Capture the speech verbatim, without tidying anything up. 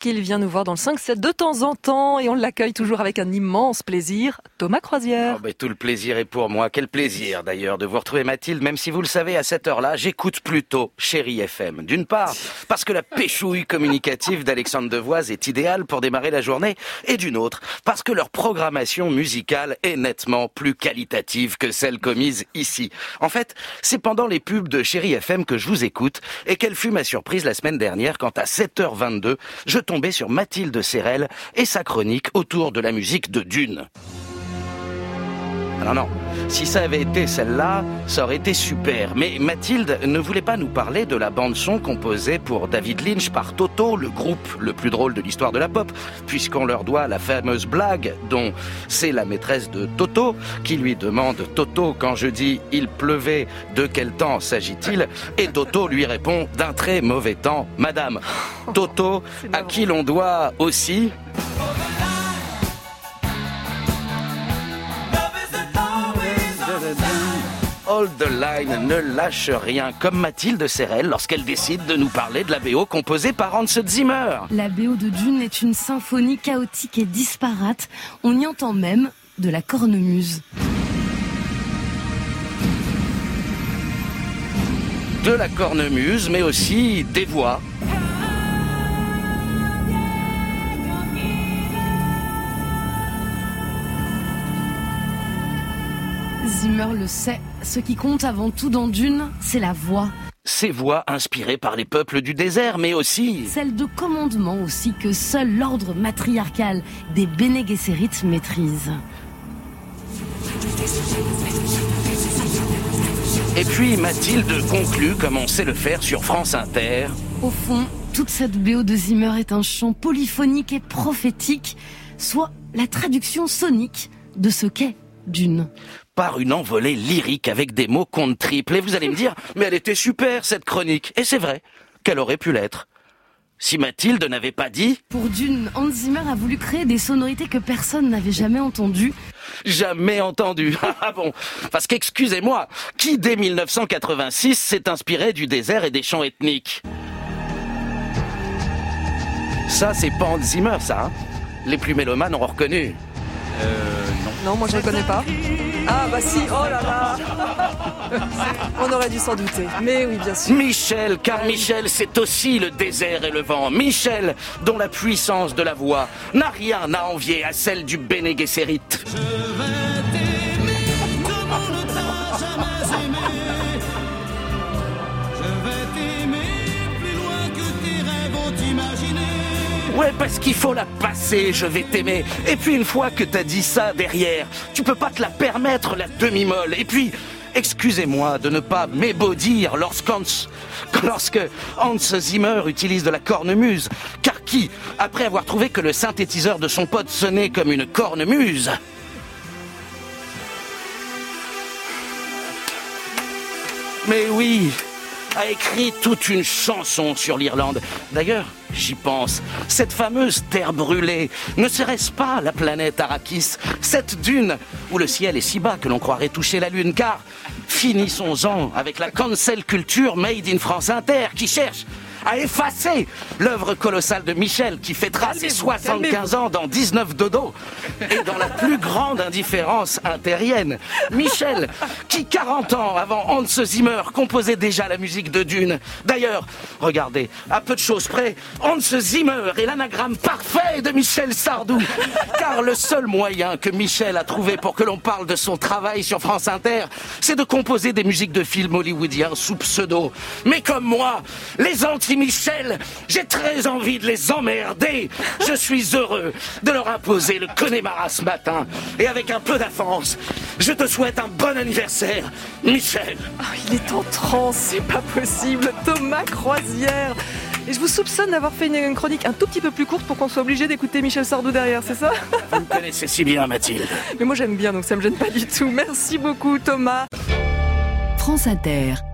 Il vient nous voir dans le cinq sept de temps en temps et on l'accueille toujours avec un immense plaisir. Thomas Croisière. Oh, mais tout le plaisir est pour moi. Quel plaisir d'ailleurs de vous retrouver Mathilde, même si vous le savez, à cette heure-là, j'écoute plutôt Chérie F M. D'une part, parce que la péchouille communicative d'Alexandre Devoise est idéale pour démarrer la journée, et d'une autre, parce que leur programmation musicale est nettement plus qualitative que celle commise ici. En fait, c'est pendant les pubs de Chérie F M que je vous écoute, et quelle fut ma surprise la semaine dernière quand à sept heures vingt-deux, je tombé sur Mathilde Serrel et sa chronique autour de la musique de Dune. Alors non, si ça avait été celle-là, ça aurait été super. Mais Mathilde ne voulait pas nous parler de la bande-son composée pour David Lynch par Toto, le groupe le plus drôle de l'histoire de la pop, puisqu'on leur doit la fameuse blague dont c'est la maîtresse de Toto qui lui demande « Toto, quand je dis « il pleuvait, de quel temps s'agit-il » et Toto lui répond « d'un très mauvais temps, madame ». Toto, à qui l'on doit aussi... Hold the line, ne lâche rien, comme Mathilde Serrel lorsqu'elle décide de nous parler de la B O composée par Hans Zimmer. La B O de Dune est une symphonie chaotique et disparate. On y entend même de la cornemuse. De la cornemuse, mais aussi des voix. Zimmer le sait, ce qui compte avant tout dans Dune, c'est la voix. Ces voix inspirées par les peuples du désert, mais aussi... celle de commandement aussi que seul l'ordre matriarcal des Bene Gesserit maîtrise. Et puis Mathilde conclut, comme on sait le faire sur France Inter... Au fond, toute cette B O de Zimmer est un chant polyphonique et prophétique, soit la traduction sonique de ce qu'est Dune. Par une envolée lyrique avec des mots compte triple. Et vous allez me dire, mais elle était super cette chronique. Et c'est vrai qu'elle aurait pu l'être. Si Mathilde n'avait pas dit... Pour Dune, Hans Zimmer a voulu créer des sonorités que personne n'avait jamais entendues. Jamais entendu. Ah bon, parce qu'excusez-moi, qui dès mille neuf cent quatre-vingt-six s'est inspiré du désert et des chants ethniques? Ça, c'est pas Hans Zimmer, ça. Hein, les plus mélomanes auront reconnu. Euh, non. Non, moi je ne connais pas. Ah bah si, oh là là. On aurait dû s'en douter, mais oui bien sûr. Michel, car Michel c'est aussi le désert et le vent. Michel, dont la puissance de la voix n'a rien à envier à celle du Bene Gesserit. Je vais t'aimer comme on ne t'a jamais aimé. Je vais t'aimer plus loin que tes rêves ont imaginé. Ouais, parce qu'il faut la passer, je vais t'aimer. Et puis une fois que t'as dit ça derrière, tu peux pas te la permettre, la demi-molle. Et puis, excusez-moi de ne pas m'ébaudir lorsqu'Hans, lorsque Hans Zimmer utilise de la cornemuse. Car qui, après avoir trouvé que le synthétiseur de son pote sonnait comme une cornemuse... Mais oui, a écrit toute une chanson sur l'Irlande. D'ailleurs, j'y pense, cette fameuse terre brûlée, ne serait-ce pas la planète Arrakis, cette dune où le ciel est si bas que l'on croirait toucher la lune, car finissons-en avec la cancel culture made in France Inter qui cherche à effacer l'œuvre colossale de Michel qui fêtera ses soixante-quinze ans dans dix-neuf dodo et dans la plus grande indifférence intérienne. Michel qui quarante ans avant Hans Zimmer composait déjà la musique de Dune. D'ailleurs, regardez, à peu de choses près, Hans Zimmer est l'anagramme parfait de Michel Sardou, car le seul moyen que Michel a trouvé pour que l'on parle de son travail sur France Inter, c'est de composer des musiques de films hollywoodiens sous pseudo. Mais comme moi, les anti Michel, j'ai très envie de les emmerder. Je suis heureux de leur imposer le Connemara ce matin. Et avec un peu d'avance, je te souhaite un bon anniversaire, Michel. Oh, il est en transe, c'est pas possible. Thomas Croisière. Et je vous soupçonne d'avoir fait une, une chronique un tout petit peu plus courte pour qu'on soit obligé d'écouter Michel Sardou derrière, c'est ça? Vous me connaissez si bien, Mathilde. Mais moi j'aime bien, donc ça me gêne pas du tout. Merci beaucoup, Thomas. France Inter.